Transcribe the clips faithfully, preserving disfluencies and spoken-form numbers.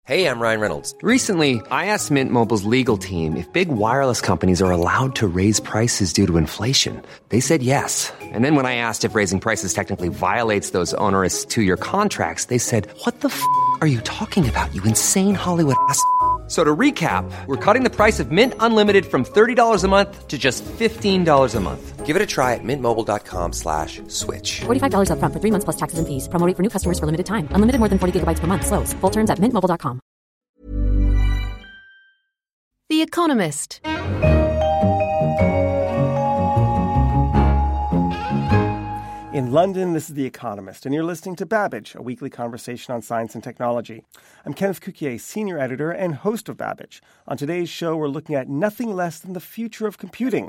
Hey, I'm Ryan Reynolds. Recently, I asked Mint Mobile's legal team if big wireless companies are allowed to raise prices due to inflation. They said yes. And then when I asked if raising prices technically violates those onerous two-year contracts, they said, what the f*** are you talking about, you insane Hollywood ass f- So to recap, we're cutting the price of Mint Unlimited from thirty dollars a month to just fifteen dollars a month. Give it a try at mintmobile.com slash switch. forty-five dollars up front for three months plus taxes and fees. Promo rate for new customers for limited time. Unlimited more than forty gigabytes per month. Slows full terms at mint mobile dot com. The Economist. In London, this is The Economist, and you're listening to Babbage, a weekly conversation on science and technology. I'm Kenneth Cukier, senior editor and host of Babbage. On today's show, we're looking at nothing less than the future of computing.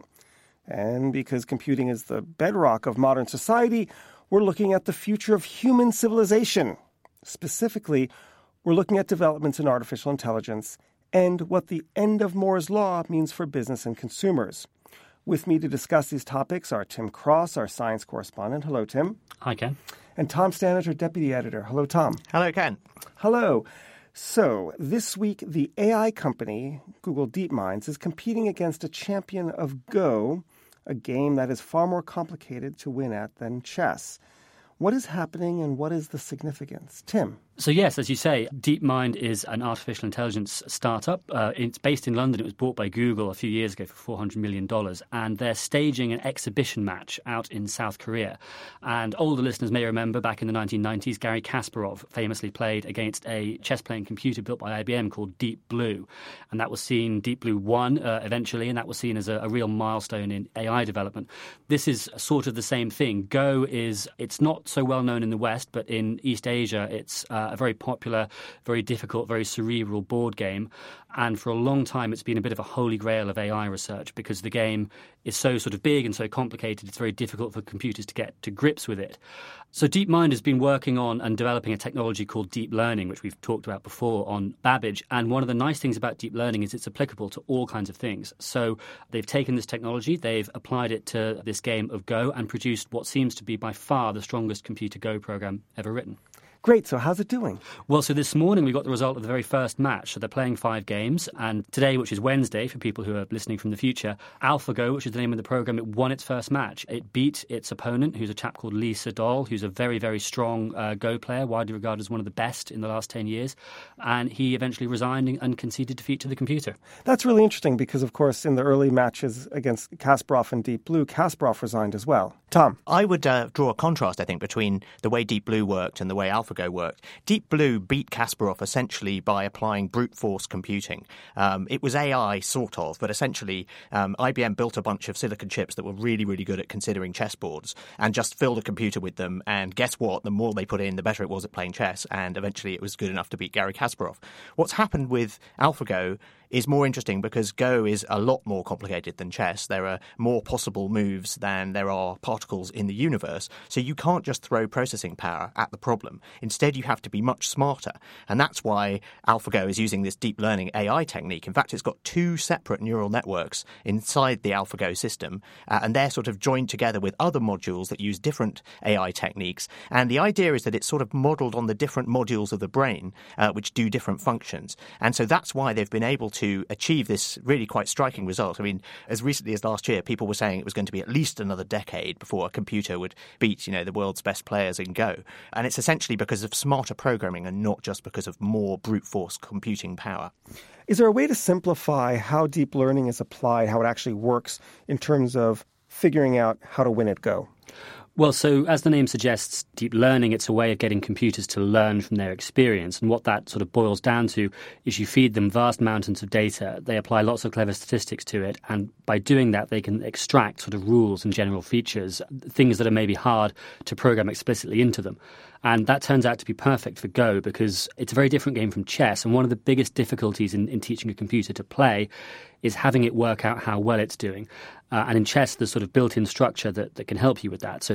And because computing is the bedrock of modern society, we're looking at the future of human civilization. Specifically, we're looking at developments in artificial intelligence and what the end of Moore's Law means for business and consumers. With me to discuss these topics are Tim Cross, our science correspondent. Hello, Tim. Hi, Ken. And Tom Stannage, our deputy editor. Hello, Tom. Hello, Ken. Hello. So, this week, the A I company, Google DeepMind, is competing against a champion of Go, a game that is far more complicated to win at than chess. What is happening and what is the significance? Tim. So yes, as you say, DeepMind is an artificial intelligence startup. Uh, it's based in London. It was bought by Google a few years ago for four hundred million dollars. And they're staging an exhibition match out in South Korea. And older listeners may remember back in the nineteen nineties, Garry Kasparov famously played against a chess-playing computer built by I B M called Deep Blue. And that was seen, Deep Blue won uh, eventually, and that was seen as a, a real milestone in A I development. This is sort of the same thing. Go is, it's not so well known in the West, but in East Asia, it's uh, a very popular, very difficult, very cerebral board game. And for a long time, it's been a bit of a holy grail of A I research because the game is so sort of big and so complicated, it's very difficult for computers to get to grips with it. So DeepMind has been working on and developing a technology called deep learning, which we've talked about before on Babbage. And one of the nice things about deep learning is it's applicable to all kinds of things. So they've taken this technology, they've applied it to this game of Go and produced what seems to be by far the strongest computer Go program ever written. Great. So how's it doing? Well, so this morning we got the result of the very first match. So they're playing five games. And today, which is Wednesday for people who are listening from the future, AlphaGo, which is the name of the program, it won its first match. It beat its opponent, who's a chap called Lee Sedol, who's a very, very strong uh, Go player, widely regarded as one of the best in the last ten years. And he eventually resigned and conceded defeat to the computer. That's really interesting because, of course, in the early matches against Kasparov and Deep Blue, Kasparov resigned as well. Tom? I would uh, draw a contrast, I think, between the way Deep Blue worked and the way AlphaGo worked. Deep Blue beat Kasparov essentially by applying brute force computing. Um, it was A I, sort of, but essentially um, I B M built a bunch of silicon chips that were really, really good at considering chessboards and just filled a computer with them. And guess what? The more they put in, the better it was at playing chess. And eventually it was good enough to beat Garry Kasparov. What's happened with AlphaGo is more interesting because Go is a lot more complicated than chess. There are more possible moves than there are particles in the universe. So you can't just throw processing power at the problem. Instead, you have to be much smarter. And that's why AlphaGo is using this deep learning A I technique. In fact, it's got two separate neural networks inside the AlphaGo system, uh, and they're sort of joined together with other modules that use different A I techniques. And the idea is that it's sort of modeled on the different modules of the brain, uh, which do different functions. And so that's why they've been able to to achieve this really quite striking result. I mean, as recently as last year, people were saying it was going to be at least another decade before a computer would beat, you know, the world's best players in Go. And it's essentially because of smarter programming and not just because of more brute force computing power. Is there a way to simplify how deep learning is applied, how it actually works in terms of figuring out how to win at Go? Well, so as the name suggests, deep learning, it's a way of getting computers to learn from their experience. And what that sort of boils down to is you feed them vast mountains of data. They apply lots of clever statistics to it. And by doing that, they can extract sort of rules and general features, things that are maybe hard to program explicitly into them. And that turns out to be perfect for Go because it's a very different game from chess. And one of the biggest difficulties in, in teaching a computer to play is having it work out how well it's doing. Uh, and in chess, there's sort of built-in structure that, that can help you with that. So the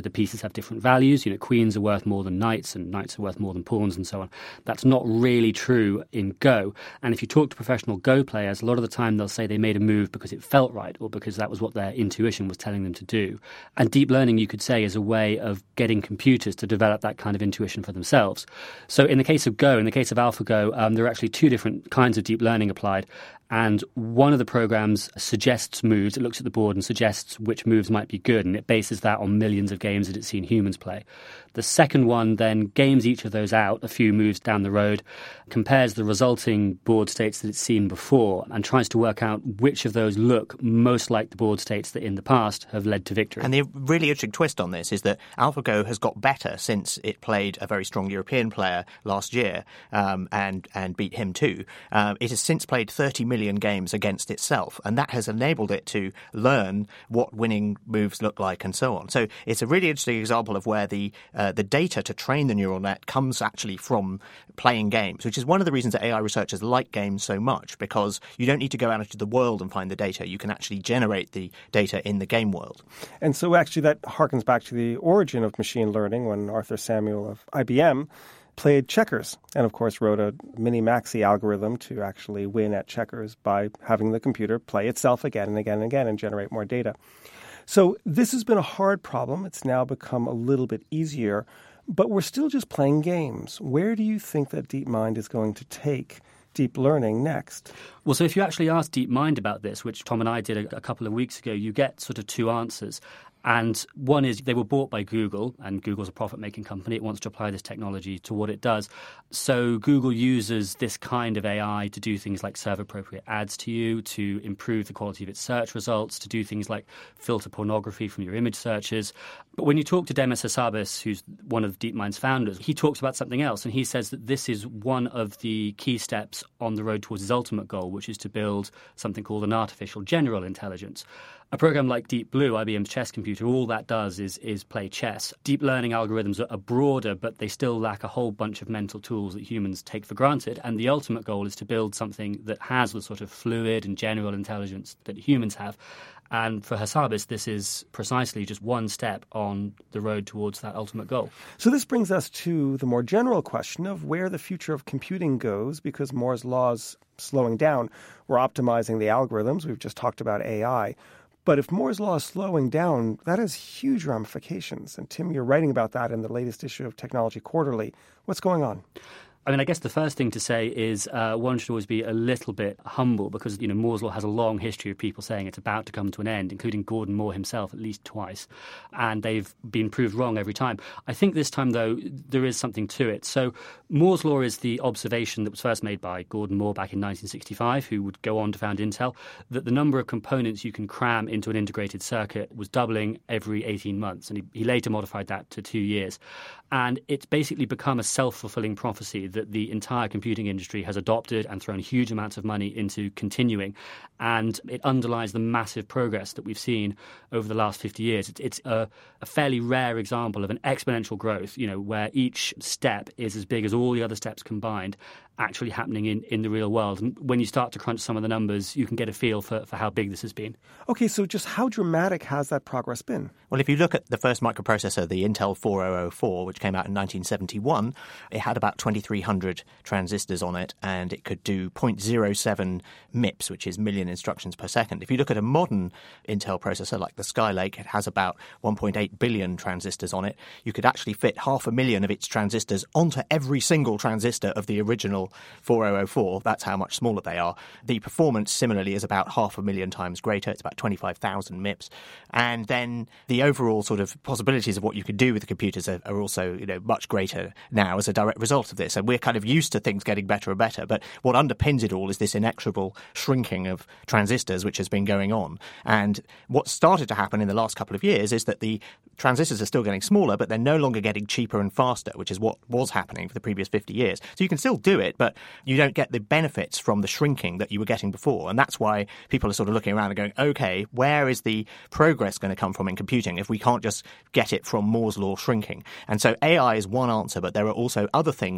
the pieces have different values. You know, queens are worth more than knights and knights are worth more than pawns and so on. That's not really true in Go. And if you talk to professional Go players, a lot of the time they'll say they made a move because it felt right or because that was what their intuition was telling them to do. And deep learning, you could say, is a way of getting computers to develop that kind of intuition for themselves. So in the case of Go, in the case of AlphaGo, um, there are actually two different kinds of deep learning applied. And one of the programs suggests moves. It looks at the board and suggests which moves might be good, and it bases that on millions of games that it's seen humans play. The second one then games each of those out a few moves down the road, compares the resulting board states that it's seen before, and tries to work out which of those look most like the board states that in the past have led to victory. And the really interesting twist on this is that AlphaGo has got better since it played a very strong European player last year um, and, and beat him too. Um, it has since played thirty million games against itself, and that has enabled it to learn what winning moves look like and so on. So it's a really interesting example of where the uh, the data to train the neural net comes actually from playing games, which is one of the reasons that A I researchers like games so much, because you don't need to go out into the world and find the data. You can actually generate the data in the game world. And so actually that harkens back to the origin of machine learning when Arthur Samuel of I B M played checkers and, of course, wrote a mini-maxi algorithm to actually win at checkers by having the computer play itself again and again and again and generate more data. So this has been a hard problem. It's now become a little bit easier, but we're still just playing games. Where do you think that DeepMind is going to take deep learning next? Well, so if you actually ask DeepMind about this, which Tom and I did a, a couple of weeks ago, you get sort of two answers. And one is they were bought by Google, and Google's a profit-making company. It wants to apply this technology to what it does. So Google uses this kind of A I to do things like serve appropriate ads to you, to improve the quality of its search results, to do things like filter pornography from your image searches. But when you talk to Demis Hassabis, who's one of DeepMind's founders, he talks about something else, and he says that this is one of the key steps on the road towards his ultimate goal, which is to build something called an artificial general intelligence. A program like Deep Blue, I B M's chess computer, all that does is is play chess. Deep learning algorithms are broader, but they still lack a whole bunch of mental tools that humans take for granted. And the ultimate goal is to build something that has the sort of fluid and general intelligence that humans have. And for Hassabis, this is precisely just one step on the road towards that ultimate goal. So this brings us to the more general question of where the future of computing goes, because Moore's law is slowing down. We're optimizing the algorithms. We've just talked about A I. But if Moore's law is slowing down, that has huge ramifications. And Tim, you're writing about that in the latest issue of Technology Quarterly. What's going on? I mean, I guess the first thing to say is uh, one should always be a little bit humble because, you know, Moore's law has a long history of people saying it's about to come to an end, including Gordon Moore himself at least twice. And they've been proved wrong every time. I think this time, though, there is something to it. So Moore's law is the observation that was first made by Gordon Moore back in nineteen sixty-five, who would go on to found Intel, that the number of components you can cram into an integrated circuit was doubling every eighteen months. And he, he later modified that to two years. And it's basically become a self-fulfilling prophecy that the entire computing industry has adopted and thrown huge amounts of money into continuing. And it underlies the massive progress that we've seen over the last fifty years. It's, it's a, a fairly rare example of an exponential growth, you know, where each step is as big as all the other steps combined actually happening in, in the real world. And when you start to crunch some of the numbers, you can get a feel for, for how big this has been. Okay, so just how dramatic has that progress been? Well, if you look at the first microprocessor, the Intel four thousand four, which came out in nineteen seventy-one, it had about twenty-three hundred transistors on it, and it could do zero point zero seven M I P S, which is million instructions per second. If you look at a modern Intel processor like the Skylake, it has about one point eight billion transistors on it. You could actually fit half a million of its transistors onto every single transistor of the original four thousand four. That's how much smaller they are. The performance, similarly, is about half a million times greater. It's about twenty-five thousand M I P S. And then the overall sort of possibilities of what you could do with the computers are, are also, you know, much greater now as a direct result of this. And we're kind of used to things getting better and better. But what underpins it all is this inexorable shrinking of transistors, which has been going on. And what started to happen in the last couple of years is that the transistors are still getting smaller, but they're no longer getting cheaper and faster, which is what was happening for the previous fifty years. So you can still do it, but you don't get the benefits from the shrinking that you were getting before. And that's why people are sort of looking around and going, okay, where is the progress going to come from in computing if we can't just get it from Moore's law shrinking? And so A I is one answer, but there are also other things that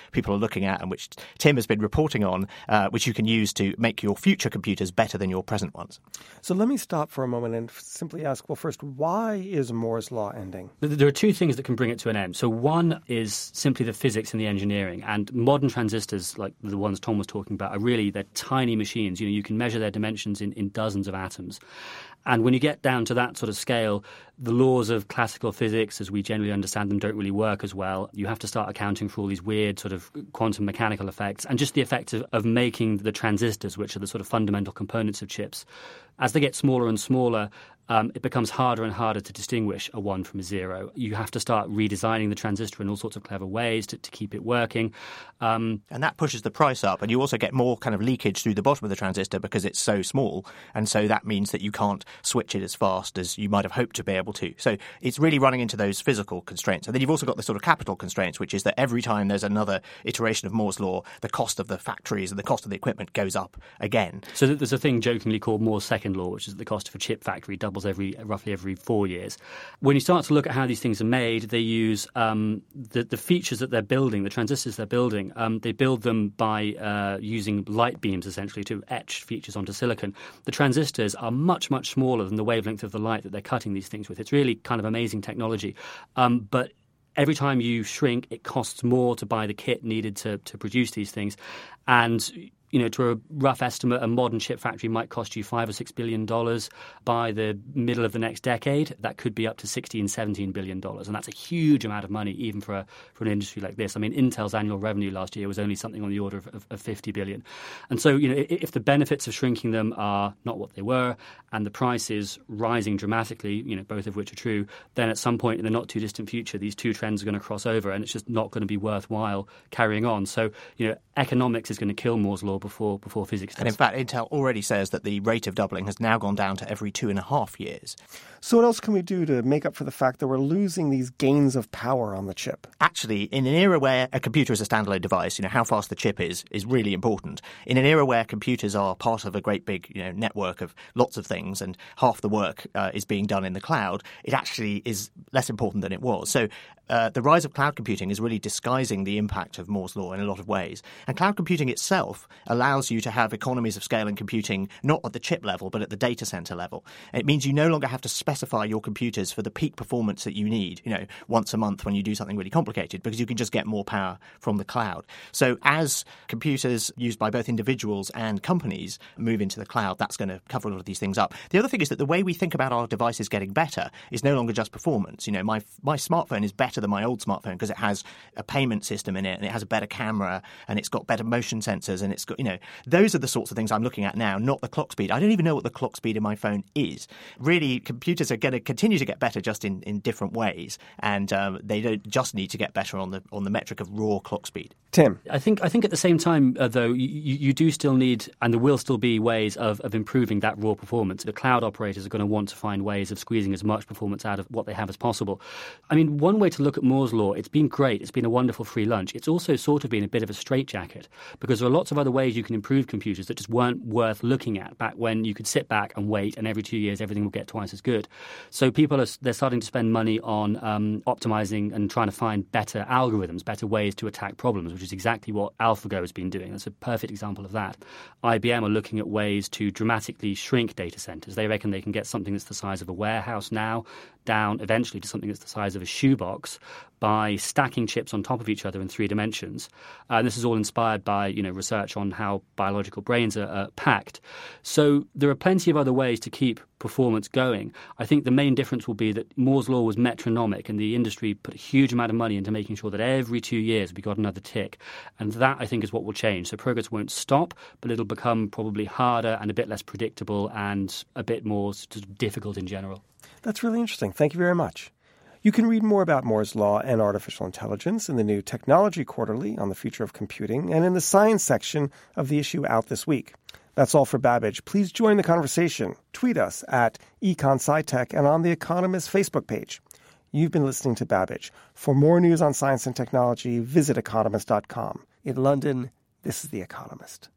people are looking at and which Tim has been reporting on, uh, which you can use to make your future computers better than your present ones. So let me stop for a moment and simply ask, well, first, why is Moore's law ending? There are two things that can bring it to an end. So one is simply the physics and the engineering. And modern transistors, like the ones Tom was talking about, are really, they're tiny machines. You know, you can measure their dimensions in, in dozens of atoms. And when you get down to that sort of scale, the laws of classical physics, as we generally understand them, don't really work as well. You have to start accounting for all these weird sort of quantum mechanical effects and just the effect of, of making the transistors, which are the sort of fundamental components of chips. As they get smaller and smaller, um, it becomes harder and harder to distinguish a one from a zero. You have to start redesigning the transistor in all sorts of clever ways to, to keep it working. Um, and that pushes the price up. And you also get more kind of leakage through the bottom of the transistor because it's so small. And so that means that you can't switch it as fast as you might have hoped to be able to. So it's really running into those physical constraints. And then you've also got the sort of capital constraints, which is that every time there's another iteration of Moore's law, the cost of the factories and the cost of the equipment goes up again. So there's a thing jokingly called Moore's second law, which is the cost of a chip factory doubles every roughly every four years. When you start to look at how these things are made, they use um, the, the features that they're building, the transistors they're building, um, they build them by uh, using light beams, essentially, to etch features onto silicon. The transistors are much, much smaller than the wavelength of the light that they're cutting these things with. It's really kind of amazing technology. Um, but every time you shrink, it costs more to buy the kit needed to, to produce these things. And you know, to a rough estimate, a modern chip factory might cost you five or six billion dollars by the middle of the next decade. That could be up to sixteen, seventeen billion dollars, and that's a huge amount of money, even for a, for an industry like this. I mean, Intel's annual revenue last year was only something on the order of, of, of fifty billion. And so, you know, if the benefits of shrinking them are not what they were, and the price is rising dramatically, you know, both of which are true, then at some point in the not too distant future, these two trends are going to cross over, and it's just not going to be worthwhile carrying on. So, you know, economics is going to kill Moore's law before before physics does. And in fact, Intel already says that the rate of doubling has now gone down to every two and a half years. So what else can we do to make up for the fact that we're losing these gains of power on the chip? Actually, in an era where a computer is a standalone device, you know, how fast the chip is is really important. In an era where computers are part of a great big, you know, network of lots of things and half the work uh, is being done in the cloud, it actually is less important than it was. So uh, the rise of cloud computing is really disguising the impact of Moore's law in a lot of ways. And cloud computing itself allows you to have economies of scale in computing, not at the chip level, but at the data center level. It means you no longer have to specify your computers for the peak performance that you need, you know, once a month when you do something really complicated, because you can just get more power from the cloud. So as computers used by both individuals and companies move into the cloud, that's going to cover a lot of these things up. The other thing is that the way we think about our devices getting better is no longer just performance. You know, my my smartphone is better than my old smartphone because it has a payment system in it, and it has a better camera, and it's got better motion sensors, and it's got, you know, those are the sorts of things I'm looking at now, not the clock speed. I don't even know what the clock speed in my phone is. Really, computers are going to continue to get better, just in, in different ways, and um, they don't just need to get better on the on the metric of raw clock speed. Tim? I think I think at the same time, uh, though, you, you do still need, and there will still be ways of, of improving that raw performance. The cloud operators are going to want to find ways of squeezing as much performance out of what they have as possible. I mean, one way to look at Moore's law, it's been great. It's been a wonderful free lunch. It's also sort of been a bit of a straitjacket, because there are lots of other ways you can improve computers that just weren't worth looking at back when you could sit back and wait, and every two years everything will get twice as good. So people are they're starting to spend money on um, optimizing and trying to find better algorithms, better ways to attack problems, which is exactly what AlphaGo has been doing. That's a perfect example of that. I B M are looking at ways to dramatically shrink data centers. They reckon they can get something that's the size of a warehouse now down eventually to something that's the size of a shoebox by stacking chips on top of each other in three dimensions. Uh, and this is all inspired by, you know, research on how biological brains are uh, packed. So there are plenty of other ways to keep performance going. I think the main difference will be that Moore's law was metronomic, and the industry put a huge amount of money into making sure that every two years we got another tick. And that, I think, is what will change. So progress won't stop, but it'll become probably harder and a bit less predictable and a bit more sort of difficult in general. That's really interesting. Thank you very much. You can read more about Moore's law and artificial intelligence in the new Technology Quarterly on the future of computing and in the science section of the issue out this week. That's all for Babbage. Please join the conversation. Tweet us at EconSciTech and on The Economist Facebook page. You've been listening to Babbage. For more news on science and technology, visit economist dot com. In London, this is The Economist.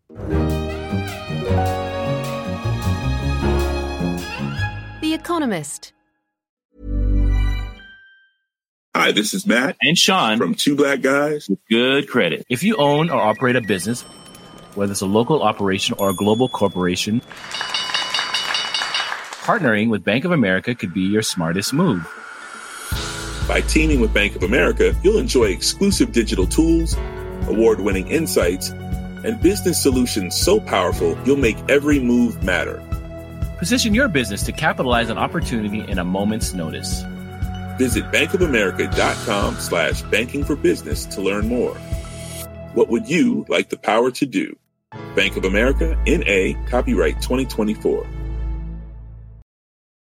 The Economist. Hi, this is Matt and Sean from Two Black Guys with Good Credit. If you own or operate a business, whether it's a local operation or a global corporation, partnering with Bank of America could be your smartest move. By teaming with Bank of America, you'll enjoy exclusive digital tools, award-winning insights, and business solutions so powerful you'll make every move matter. Position your business to capitalize on opportunity in a moment's notice. Visit bankofamerica.com slash banking for business to learn more. What would you like the power to do? Bank of America, N A, copyright twenty twenty-four.